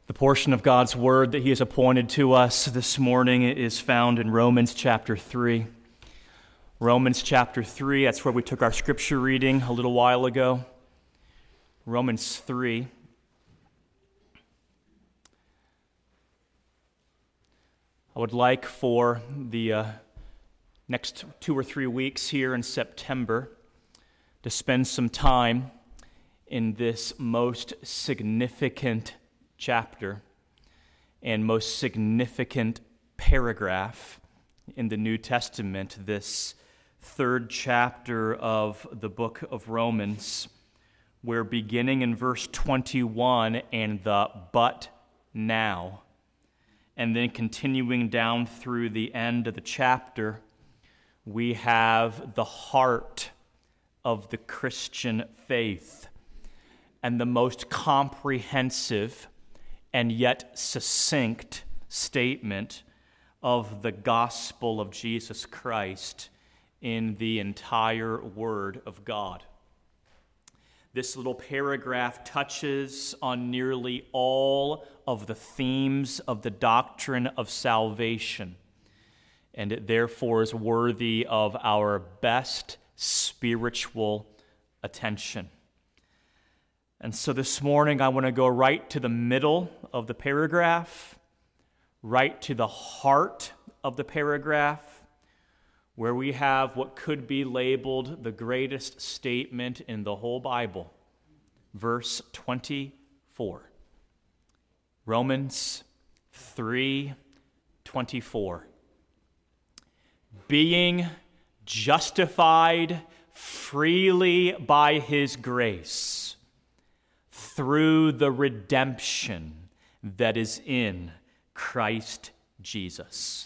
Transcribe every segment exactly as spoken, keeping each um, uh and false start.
The portion of God's Word that He has appointed to us this morning is found in Romans chapter three. Romans chapter three, that's where we took our scripture reading a little while ago. Romans three. I would like for the uh, next two or three weeks here in September to spend some time in this most significant chapter and most significant paragraph in the New Testament, this third chapter of the book of Romans, where beginning in verse twenty-one and the but now, and then continuing down through the end of the chapter, we have the heart of the Christian faith and the most comprehensive and yet succinct statement of the gospel of Jesus Christ in the entire Word of God. This little paragraph touches on nearly all of the themes of the doctrine of salvation, and it therefore is worthy of our best spiritual attention. And so this morning I want to go right to the middle of the paragraph, right to the heart of the paragraph, where we have what could be labeled the greatest statement in the whole Bible. Verse twenty-four. Romans three twenty-four. Being justified freely by His grace through the redemption that is in Christ Jesus.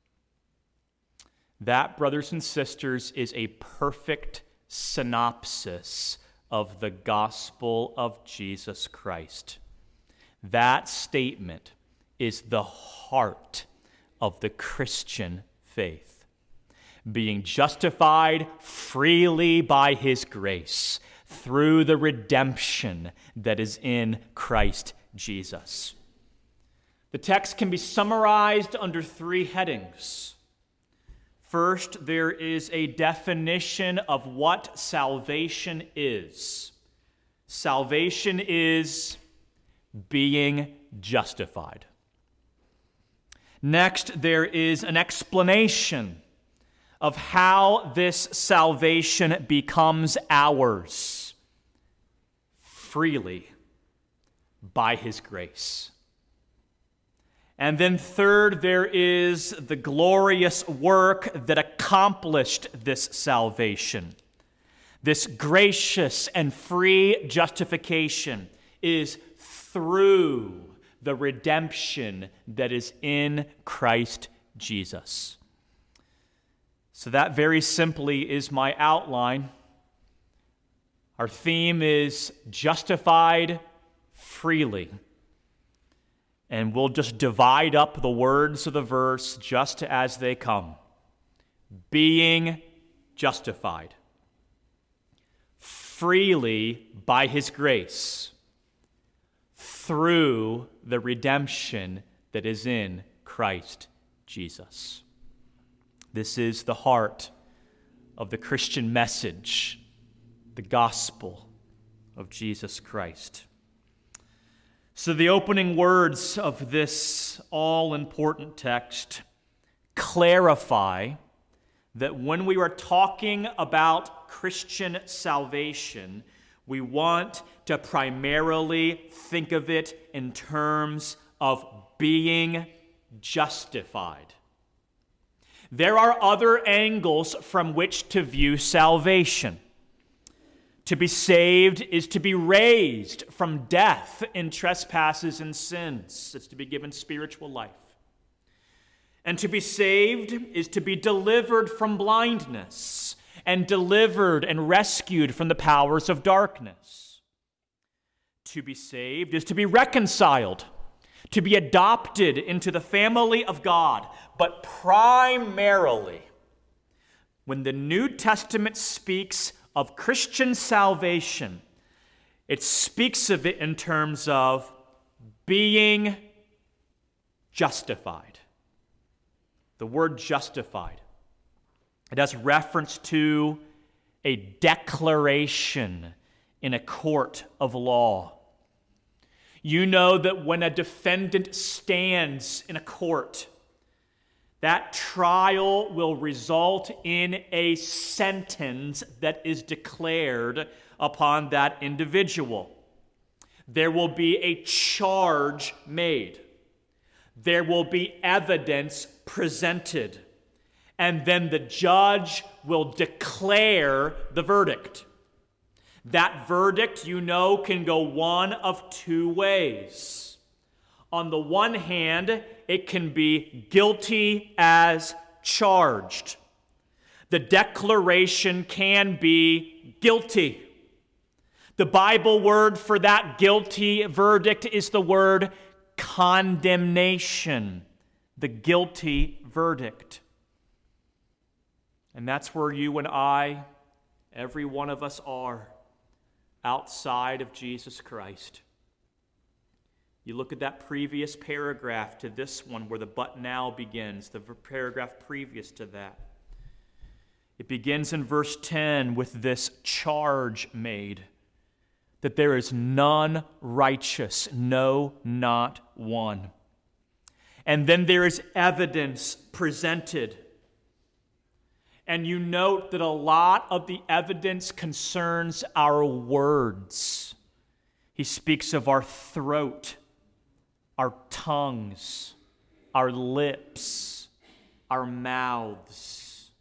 That, brothers and sisters, is a perfect synopsis of the gospel of Jesus Christ. That statement is the heart of the Christian faith. Being justified freely by His grace through the redemption that is in Christ Jesus. The text can be summarized under three headings. First, there is a definition of what salvation is. Salvation is being justified. Next, there is an explanation of how this salvation becomes ours freely by His grace. And then third, there is the glorious work that accomplished this salvation. This gracious and free justification is through the redemption that is in Christ Jesus. So that very simply is my outline. Our theme is justified freely. And we'll just divide up the words of the verse just as they come. Being justified freely by His grace through the redemption that is in Christ Jesus. This is the heart of the Christian message, the gospel of Jesus Christ. So the opening words of this all-important text clarify that when we are talking about Christian salvation, we want to primarily think of it in terms of being justified. There are other angles from which to view salvation. To be saved is to be raised from death in trespasses and sins. It's to be given spiritual life. And to be saved is to be delivered from blindness and delivered and rescued from the powers of darkness. To be saved is to be reconciled, to be adopted into the family of God. But primarily, when the New Testament speaks of Christian salvation, it speaks of it in terms of being justified. The word justified. It has reference to a declaration in a court of law. You know that when a defendant stands in a court, that trial will result in a sentence that is declared upon that individual. There will be a charge made. There will be evidence presented. And then the judge will declare the verdict. That verdict, you know, can go one of two ways. On the one hand, it can be guilty as charged. The declaration can be guilty. The Bible word for that guilty verdict is the word condemnation. The guilty verdict. And that's where you and I, every one of us are, outside of Jesus Christ. You look at that previous paragraph to this one where the but now begins, the paragraph previous to that. It begins in verse ten with this charge made, that there is none righteous, no, not one. And then there is evidence presented. And you note that a lot of the evidence concerns our words. He speaks of our throat, our tongues, our lips, our mouths.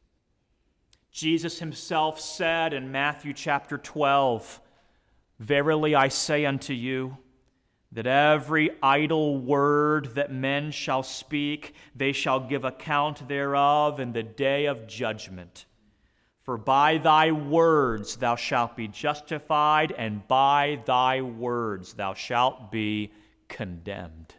Jesus himself said in Matthew chapter twelve, "Verily I say unto you, that every idle word that men shall speak, they shall give account thereof in the day of judgment. For by thy words thou shalt be justified, and by thy words thou shalt be condemned."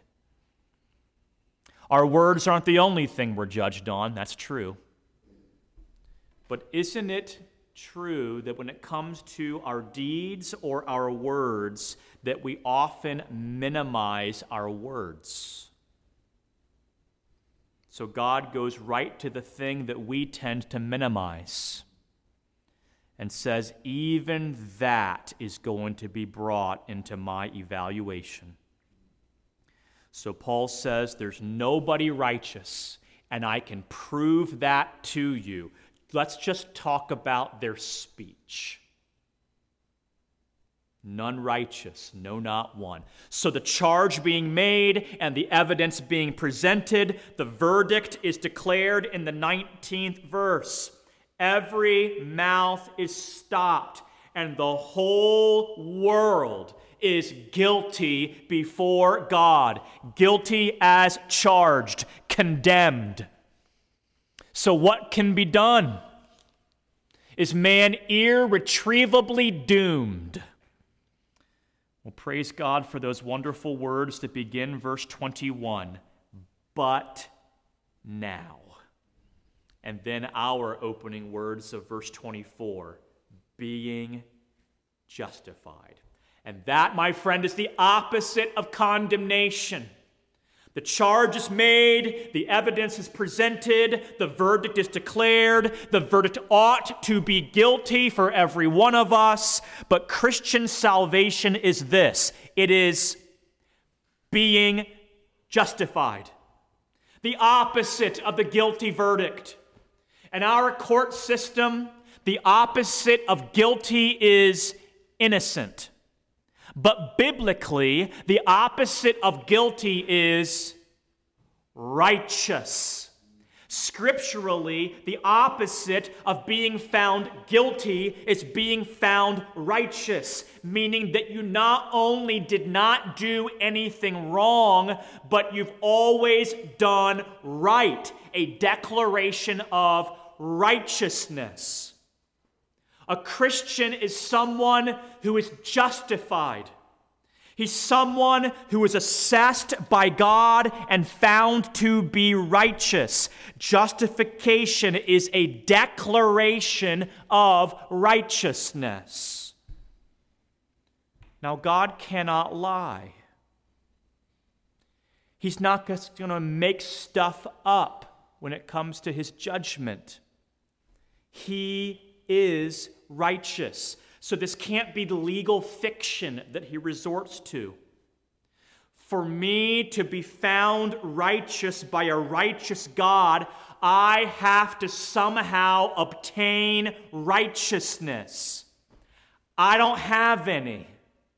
Our words aren't the only thing we're judged on, that's true. But isn't it true that when it comes to our deeds or our words, that we often minimize our words? So God goes right to the thing that we tend to minimize and says, even that is going to be brought into my evaluation. So Paul says, there's nobody righteous, and I can prove that to you. Let's just talk about their speech. None righteous, no, not one. So the charge being made and the evidence being presented, the verdict is declared in the nineteenth verse. Every mouth is stopped, and the whole world is guilty before God. Guilty as charged, condemned. So what can be done? Is man irretrievably doomed? Well, praise God for those wonderful words that begin verse twenty-one. But now. And then our opening words of verse twenty-four. Being justified. And that, my friend, is the opposite of condemnation. The charge is made, the evidence is presented, the verdict is declared, the verdict ought to be guilty for every one of us, but Christian salvation is this: it is being justified. The opposite of the guilty verdict. In our court system, the opposite of guilty is innocent. But biblically, the opposite of guilty is righteous. Scripturally, the opposite of being found guilty is being found righteous, meaning that you not only did not do anything wrong, but you've always done right. A declaration of righteousness. A Christian is someone who is justified. He's someone who is assessed by God and found to be righteous. Justification is a declaration of righteousness. Now, God cannot lie. He's not just going to make stuff up when it comes to his judgment. He is righteous. So this can't be the legal fiction that he resorts to. For me to be found righteous by a righteous God, I have to somehow obtain righteousness. I don't have any.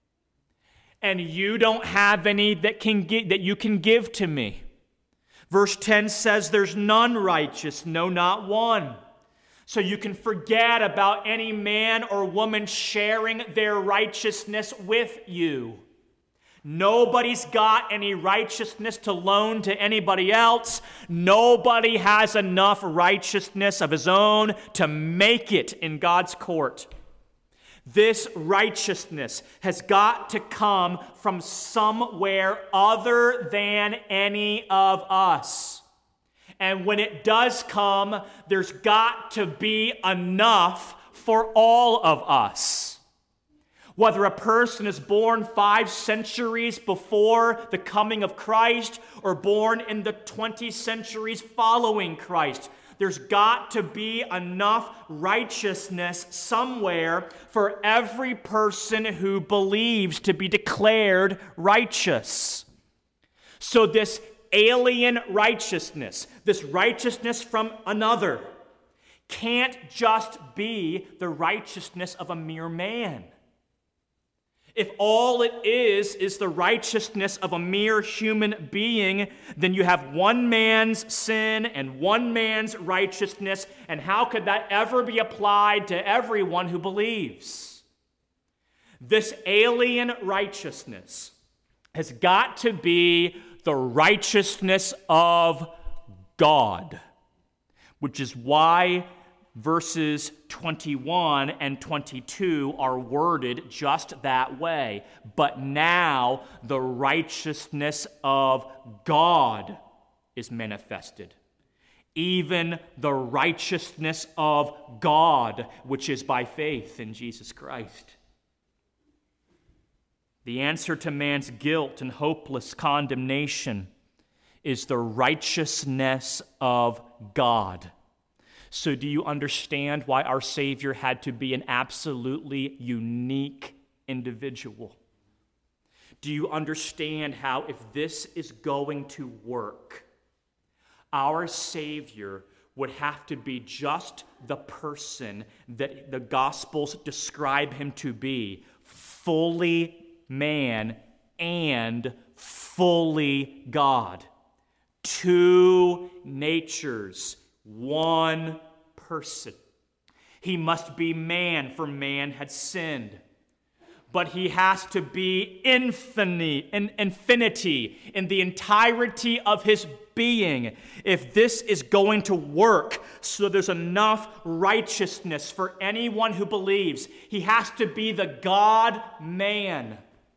And you don't have any that can gi- that you can give to me. Verse ten says, there's none righteous, no, not one. So you can forget about any man or woman sharing their righteousness with you. Nobody's got any righteousness to loan to anybody else. Nobody has enough righteousness of his own to make it in God's court. This righteousness has got to come from somewhere other than any of us. And when it does come, there's got to be enough for all of us. Whether a person is born five centuries before the coming of Christ or born in the twenty centuries following Christ, there's got to be enough righteousness somewhere for every person who believes to be declared righteous. So this alien righteousness, this righteousness from another, can't just be the righteousness of a mere man. If all it is is the righteousness of a mere human being, then you have one man's sin and one man's righteousness, and how could that ever be applied to everyone who believes? This alien righteousness has got to be the righteousness of God, which is why verses twenty-one and twenty-two are worded just that way. But now the righteousness of God is manifested, even the righteousness of God, which is by faith in Jesus Christ. The answer to man's guilt and hopeless condemnation is the righteousness of God. So do you understand why our Savior had to be an absolutely unique individual? Do you understand how, if this is going to work, our Savior would have to be just the person that the Gospels describe him to be, fully man and fully God. Two natures, one person. He must be man, for man had sinned. But he has to be infinity, in infinity in the entirety of his being. If this is going to work so there's enough righteousness for anyone who believes, he has to be the God-man.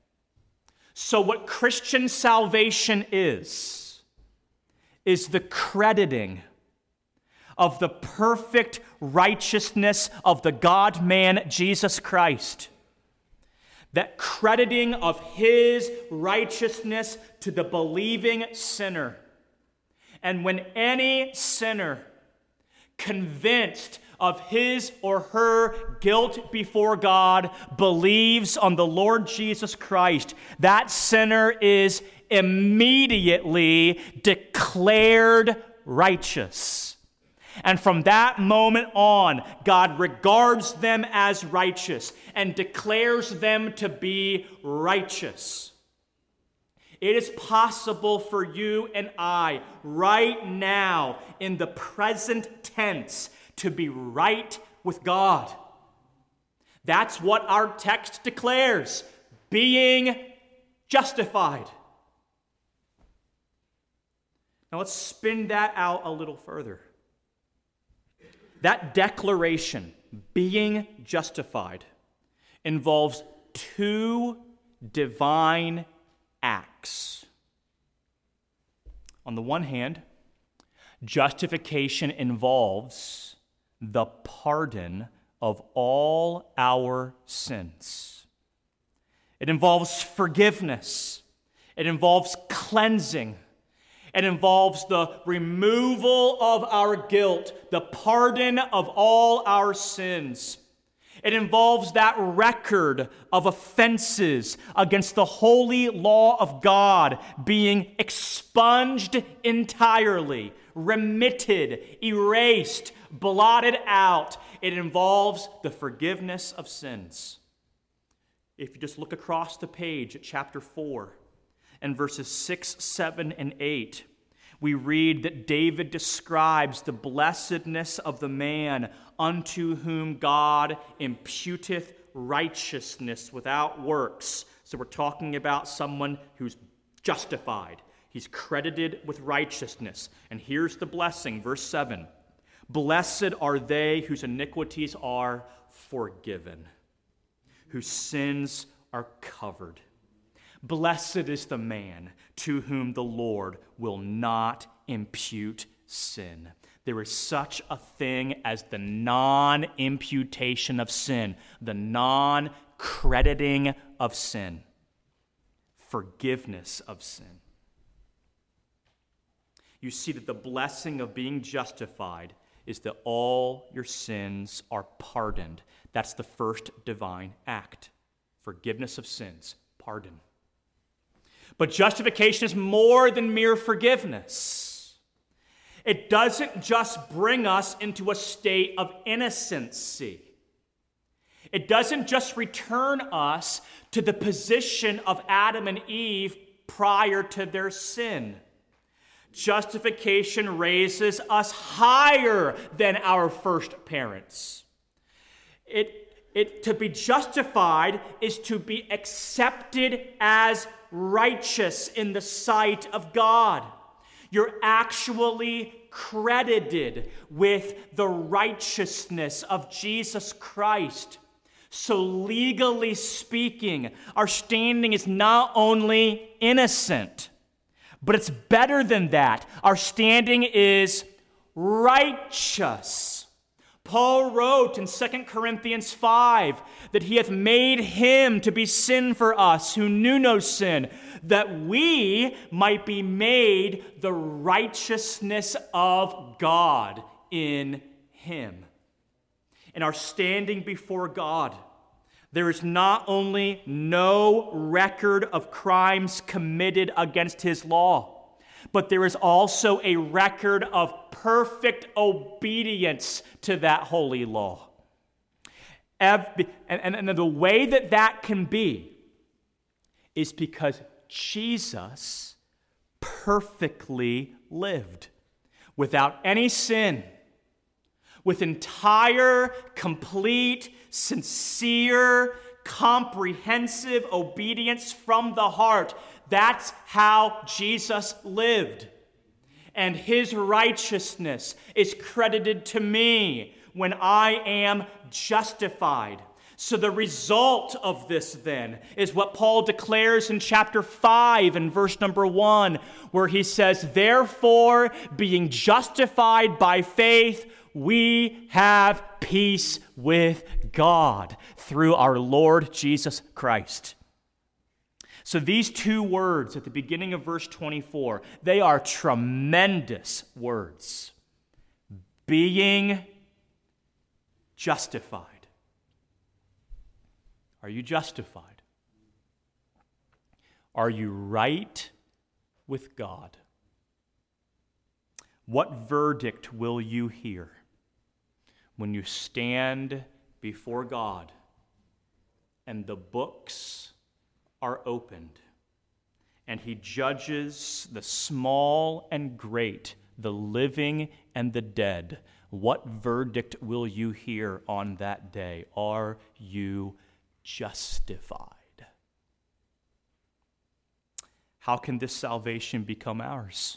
So what Christian salvation is, is the crediting of the perfect righteousness of the God-man Jesus Christ. That crediting of his righteousness to the believing sinner. And when any sinner, convinced of his or her guilt before God, believes on the Lord Jesus Christ, that sinner is immediately declared righteous. And from that moment on, God regards them as righteous and declares them to be righteous. It is possible for you and I right now, in the present tense, to be right with God. That's what our text declares, being justified. Now let's spin that out a little further. That declaration, being justified, involves two divine acts. On the one hand, justification involves the pardon of all our sins. It involves forgiveness. It involves cleansing. It involves the removal of our guilt, the pardon of all our sins. It involves that record of offenses against the holy law of God being expunged entirely, remitted, erased, blotted out. It involves the forgiveness of sins. If you just look across the page at chapter four and verses six, seven, and eight, we read that David describes the blessedness of the man unto whom God imputeth righteousness without works. So we're talking about someone who's justified. He's credited with righteousness. And here's the blessing, verse seven. Blessed are they whose iniquities are forgiven, whose sins are covered. Blessed is the man to whom the Lord will not impute sin. There is such a thing as the non-imputation of sin, the non-crediting of sin, forgiveness of sin. You see that the blessing of being justified is that all your sins are pardoned. That's the first divine act. Forgiveness of sins, pardon. But justification is more than mere forgiveness. It doesn't just bring us into a state of innocency. It doesn't just return us to the position of Adam and Eve prior to their sin. Justification raises us higher than our first parents. It, it, to be justified is to be accepted as righteous in the sight of God. You're actually credited with the righteousness of Jesus Christ. So legally speaking, our standing is not only innocent, but it's better than that. Our standing is righteous. Paul wrote in Second Corinthians five that he hath made him to be sin for us who knew no sin, that we might be made the righteousness of God in him. In our standing before God, there is not only no record of crimes committed against his law, but there is also a record of perfect obedience to that holy law. And, and, and the way that that can be is because Jesus perfectly lived without any sin, with entire, complete, sincere, comprehensive obedience from the heart. That's how Jesus lived. And his righteousness is credited to me when I am justified. So the result of this then is what Paul declares in chapter five and verse number one, where he says, therefore, being justified by faith, we have peace with God through our Lord Jesus Christ. So these two words at the beginning of verse twenty-four, they are tremendous words. Being justified. Are you justified? Are you right with God? What verdict will you hear when you stand before God and the books are opened and he judges the small and great, the living and the dead? What verdict will you hear on that day? Are you justified? How can this salvation become ours?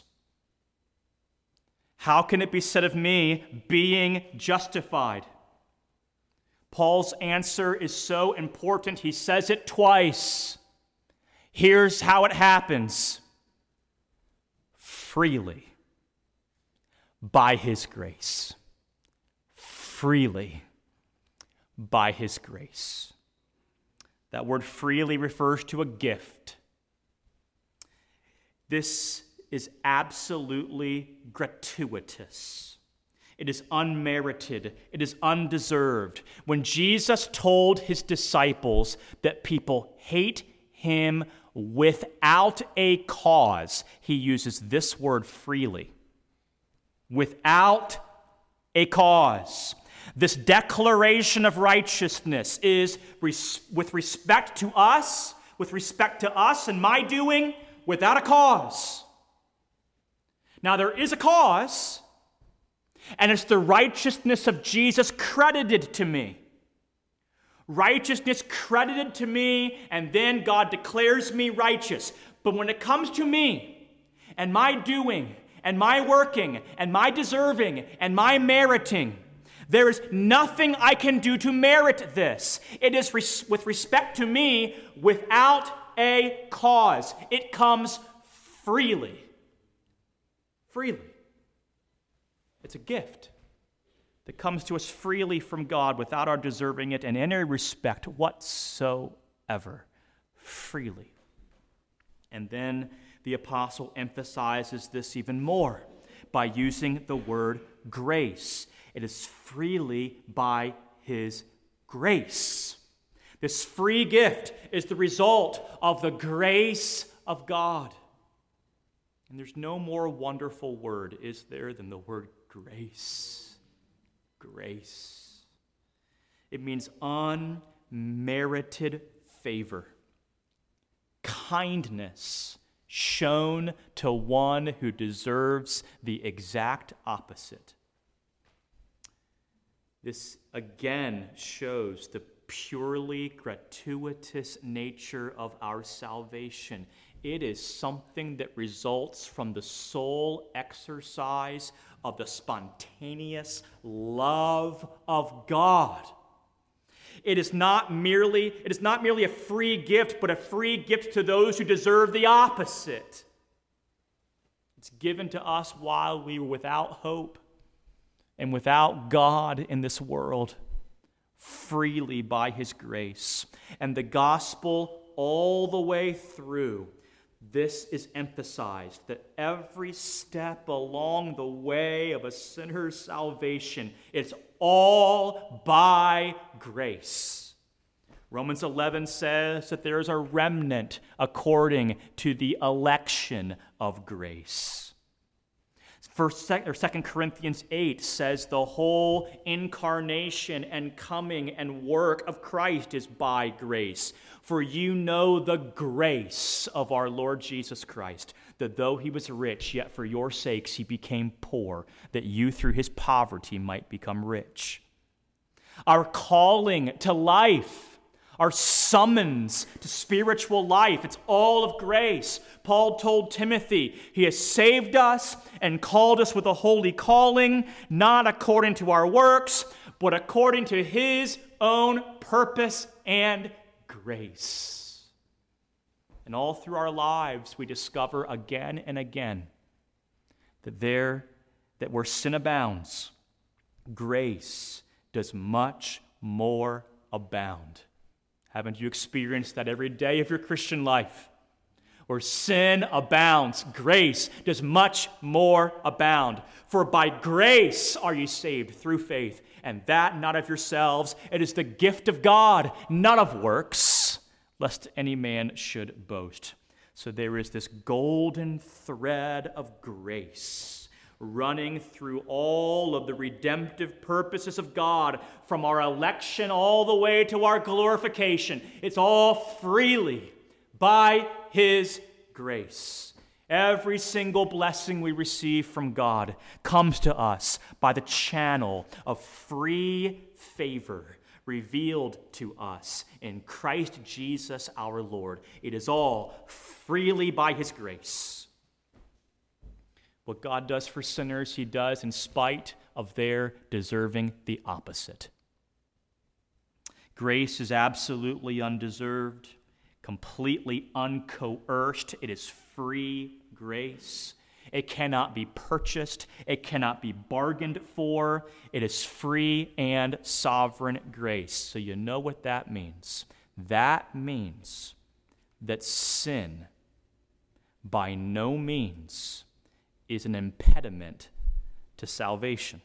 How can it be said of me, being justified? Paul's answer is so important, he says it twice. Here's how it happens. Freely, by his grace. Freely, by his grace. That word freely refers to a gift. This is absolutely gratuitous. It is unmerited. It is undeserved. When Jesus told his disciples that people hate him without a cause, he uses this word freely. Without a cause. This declaration of righteousness is res- with respect to us, with respect to us and my doing, without a cause. Now there is a cause, and it's the righteousness of Jesus credited to me. Righteousness credited to me, and then God declares me righteous. But when it comes to me and my doing and my working and my deserving and my meriting, there is nothing I can do to merit this. It is res- with respect to me without a cause. It comes freely. Freely. It's a gift that comes to us freely from God without our deserving it in any respect whatsoever. Freely. And then the apostle emphasizes this even more by using the word grace. It is freely by his grace. This free gift is the result of the grace of God. And there's no more wonderful word, is there, than the word grace. Grace. It means unmerited favor, kindness shown to one who deserves the exact opposite. This again shows the purely gratuitous nature of our salvation. It is something that results from the sole exercise of the spontaneous love of God. It is not merely, it is not merely a free gift, but a free gift to those who deserve the opposite. It's given to us while we were without hope and without God in this world, freely by his grace. And the gospel all the way through, this is emphasized, that every step along the way of a sinner's salvation, it's all by grace. Romans eleven says that there is a remnant according to the election of grace. First or Second Corinthians eight says the whole incarnation and coming and work of Christ is by grace. For you know the grace of our Lord Jesus Christ, that though he was rich, yet for your sakes he became poor, that you through his poverty might become rich. Our calling to life, our summons to spiritual life, it's all of grace. Paul told Timothy, he has saved us and called us with a holy calling, not according to our works, but according to his own purpose and grace. And all through our lives, we discover again and again that there, that where sin abounds, grace does much more abound. Haven't you experienced that every day of your Christian life? Where sin abounds, grace does much more abound. For by grace are you saved through faith, and that not of yourselves. It is the gift of God, not of works, lest any man should boast. So there is this golden thread of grace running through all of the redemptive purposes of God, from our election all the way to our glorification. It's all freely by his grace. Every single blessing we receive from God comes to us by the channel of free favor revealed to us in Christ Jesus our Lord. It is all freely by his grace. What God does for sinners, he does in spite of their deserving the opposite. Grace is absolutely undeserved, completely uncoerced. It is free grace. It cannot be purchased. It cannot be bargained for. It is free and sovereign grace. So you know what that means. That means that sin by no means is an impediment to salvation.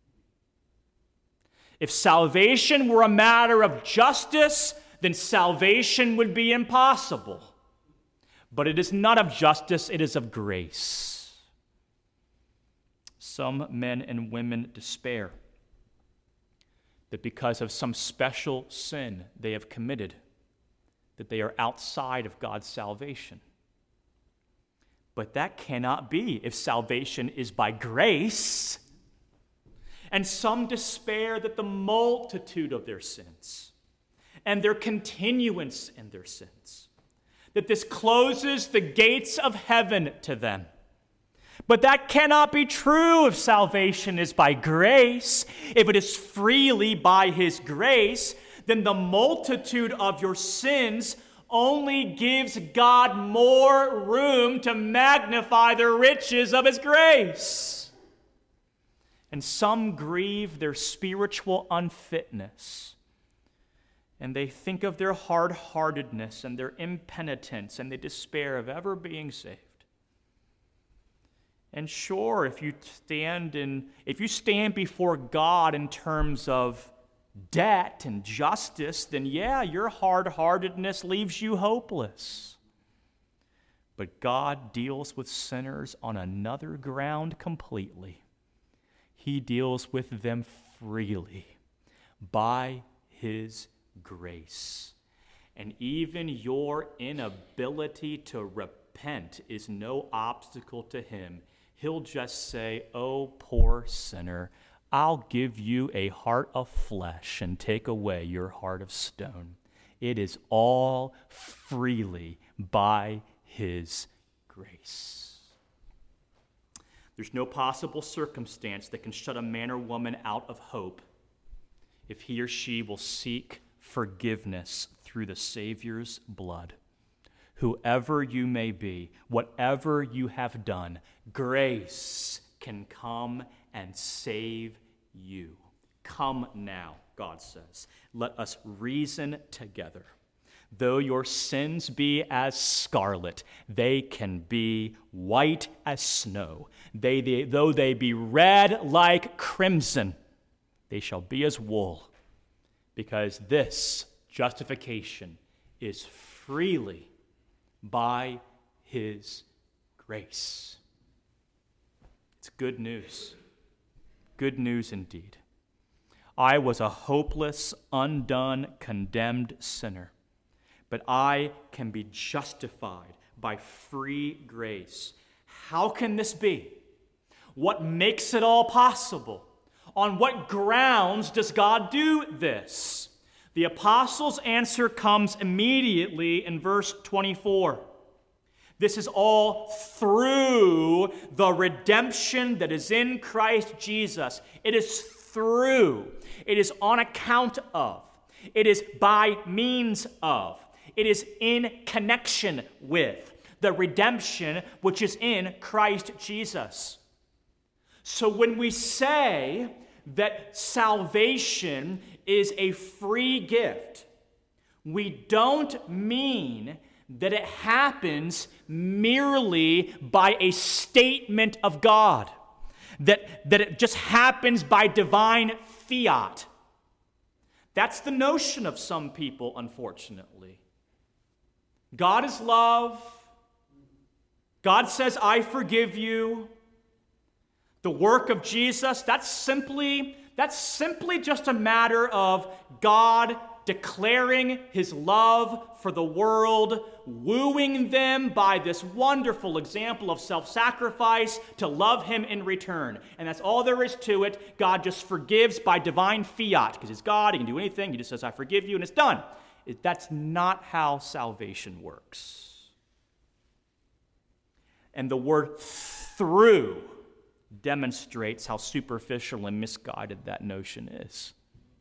If salvation were a matter of justice, then salvation would be impossible. But it is not of justice, it is of grace. Some men and women despair that because of some special sin they have committed, that they are outside of God's salvation. But that cannot be if salvation is by grace. And some despair that the multitude of their sins and their continuance in their sins, that this closes the gates of heaven to them. But that cannot be true if salvation is by grace. If it is freely by his grace, then the multitude of your sins only gives God more room to magnify the riches of his grace. And some grieve their spiritual unfitness, and they think of their hard-heartedness and their impenitence, and they despair of ever being saved. And sure, if you stand in, if you stand before God in terms of debt and justice, then yeah, your hard-heartedness leaves you hopeless. But God deals with sinners on another ground completely. He deals with them freely by his grace. And even your inability to repent is no obstacle to him. He'll just say, "Oh, poor sinner, I'll give you a heart of flesh and take away your heart of stone." It is all freely by his grace. There's no possible circumstance that can shut a man or woman out of hope if he or she will seek forgiveness through the Savior's blood. Whoever you may be, whatever you have done, grace can come and save you. Come now, God says. Let us reason together. Though your sins be as scarlet, they can be white as snow. They, they, though they be red like crimson, they shall be as wool. Because this justification is freely by his grace. It's good news. Good news indeed. I was a hopeless, undone, condemned sinner, but I can be justified by free grace. How can this be? What makes it all possible? On what grounds does God do this? The apostles' answer comes immediately in verse twenty-four. This is all through the redemption that is in Christ Jesus. It is through. It is on account of. It is by means of. It is in connection with the redemption which is in Christ Jesus. So when we say that salvation is a free gift, we don't mean that it happens merely by a statement of God, that, that it just happens by divine fiat. That's the notion of some people, unfortunately. God is love. God says, "I forgive you." The work of Jesus, that's simply, that's simply just a matter of God declaring his love for the world, wooing them by this wonderful example of self-sacrifice to love him in return. And that's all there is to it. God just forgives by divine fiat, because he's God, he can do anything. He just says, "I forgive you," and it's done. It, that's not how salvation works. And the word "through" demonstrates how superficial and misguided that notion is.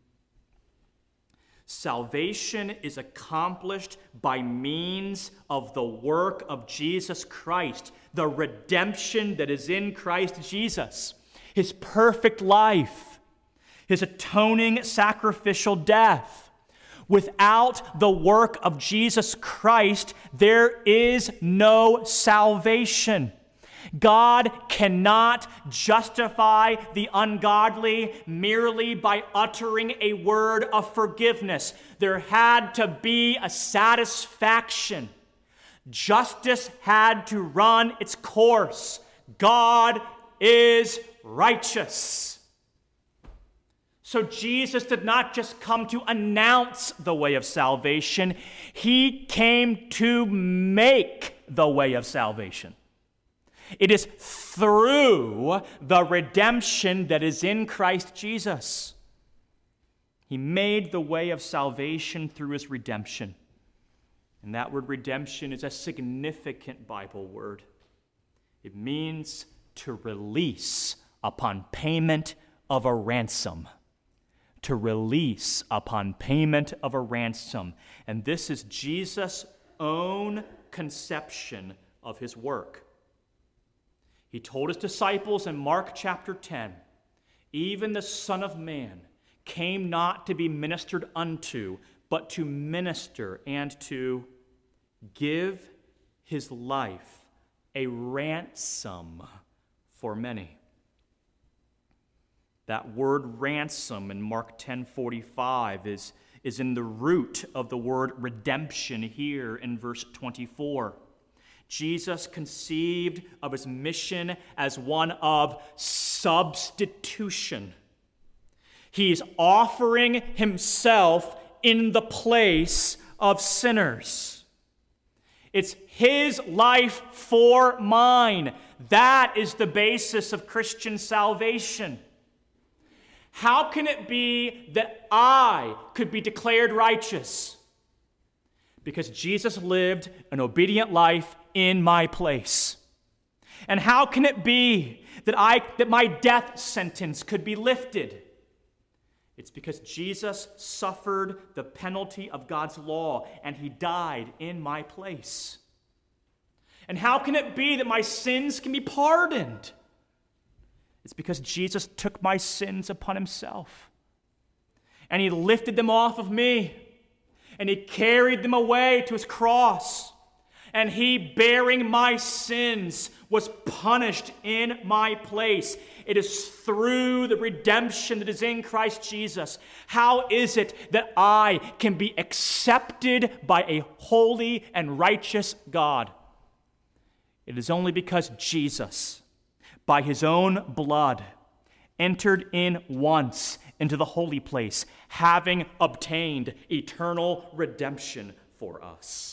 Salvation is accomplished by means of the work of Jesus Christ, the redemption that is in Christ Jesus, his perfect life, his atoning sacrificial death. Without the work of Jesus Christ, there is no salvation. God cannot justify the ungodly merely by uttering a word of forgiveness. There had to be a satisfaction. Justice had to run its course. God is righteous. So Jesus did not just come to announce the way of salvation. He came to make the way of salvation. It is through the redemption that is in Christ Jesus. He made the way of salvation through his redemption. And that word redemption is a significant Bible word. It means to release upon payment of a ransom. To release upon payment of a ransom. And this is Jesus' own conception of his work. He told his disciples in Mark chapter ten, even the Son of Man came not to be ministered unto, but to minister and to give his life a ransom for many. That word ransom in Mark ten forty-five is, is in the root of the word redemption here in verse twenty-four. Jesus conceived of his mission as one of substitution. He's offering himself in the place of sinners. It's his life for mine. That is the basis of Christian salvation. How can it be that I could be declared righteous? Because Jesus lived an obedient life in my place. And how can it be that I that my death sentence could be lifted? It's because Jesus suffered the penalty of God's law and he died in my place. And how can it be that my sins can be pardoned? It's because Jesus took my sins upon himself. And he lifted them off of me. And he carried them away to his cross. And he, bearing my sins, was punished in my place. It is through the redemption that is in Christ Jesus. How is it that I can be accepted by a holy and righteous God? It is only because Jesus, by his own blood, entered in once into the holy place, having obtained eternal redemption for us.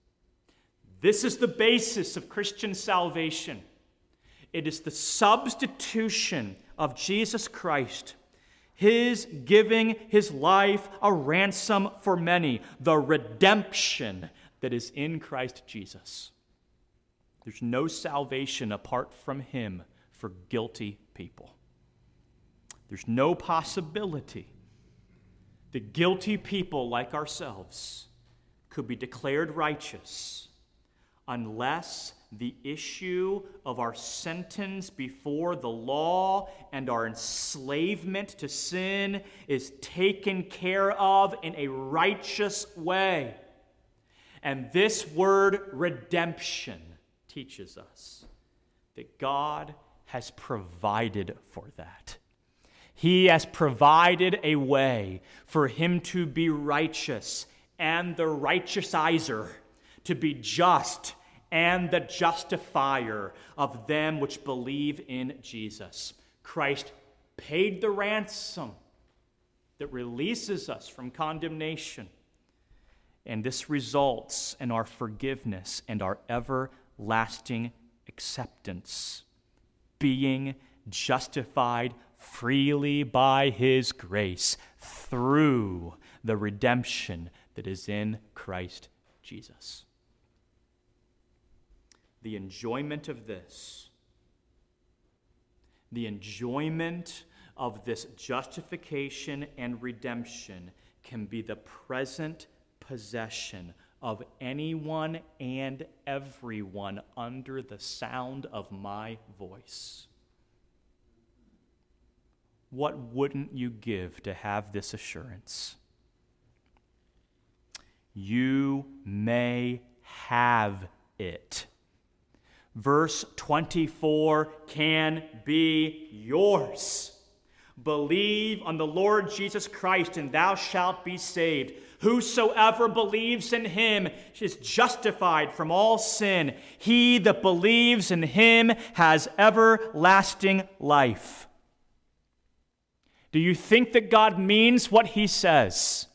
This is the basis of Christian salvation. It is the substitution of Jesus Christ, his giving his life a ransom for many, the redemption that is in Christ Jesus. There's no salvation apart from him for guilty people. There's no possibility that guilty people like ourselves could be declared righteous unless the issue of our sentence before the law and our enslavement to sin is taken care of in a righteous way. And this word redemption teaches us that God has provided for that. He has provided a way for him to be righteous and the righteousizer, to be just and the justifier of them which believe in Jesus. Christ paid the ransom that releases us from condemnation. And this results in our forgiveness and our everlasting acceptance, being justified freely by his grace through the redemption that is in Christ Jesus. The enjoyment of this, the enjoyment of this justification and redemption can be the present possession of anyone and everyone under the sound of my voice. What wouldn't you give to have this assurance? you may have it. Verse twenty-four can be yours. Believe on the Lord Jesus Christ, and thou shalt be saved. Whosoever believes in him is justified from all sin. He that believes in him has everlasting life. Do you think that God means what he says?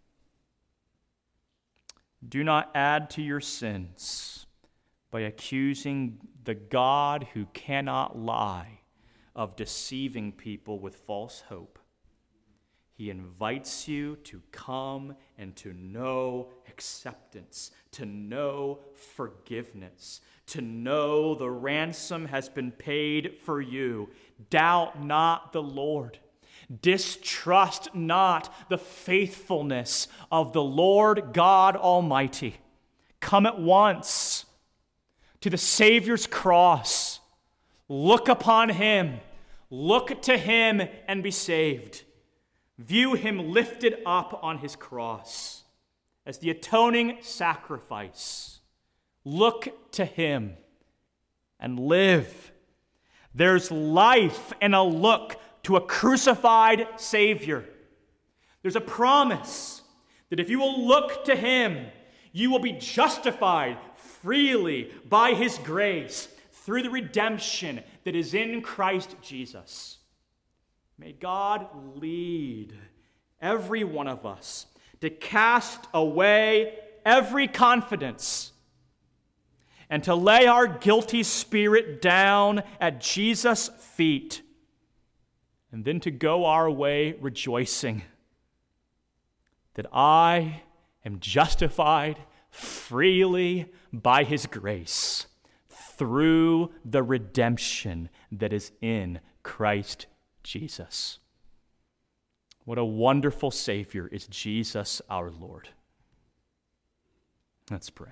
Do not add to your sins by accusing the God who cannot lie of deceiving people with false hope. He invites you to come and to know acceptance, to know forgiveness, to know the ransom has been paid for you. Doubt not the Lord. Distrust not the faithfulness of the Lord God Almighty. Come at once to the Savior's cross. Look upon him. Look to him and be saved. View him lifted up on his cross as the atoning sacrifice. Look to him and live. There's life in a look to a crucified Savior. There's a promise that if you will look to him, you will be justified freely by his grace through the redemption that is in Christ Jesus. May God lead every one of us to cast away every confidence and to lay our guilty spirit down at Jesus' feet, and then to go our way rejoicing that I am justified freely by his grace through the redemption that is in Christ Jesus. What a wonderful Savior is Jesus our Lord. Let's pray.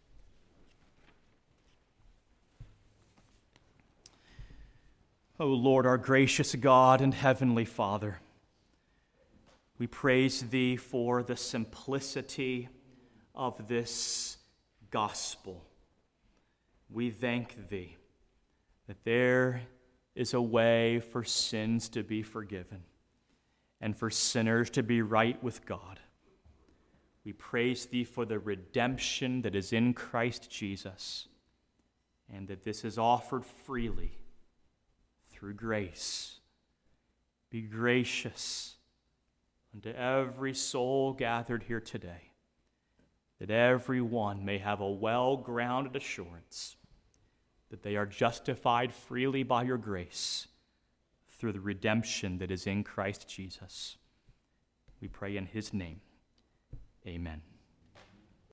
O Lord, our gracious God and heavenly Father, we praise thee for the simplicity of this gospel. We thank thee that there is a way for sins to be forgiven and for sinners to be right with God. We praise thee for the redemption that is in Christ Jesus, and that this is offered freely through grace. Be gracious unto every soul gathered here today, that every one may have a well-grounded assurance that they are justified freely by your grace through the redemption that is in Christ Jesus. We pray in his name. Amen.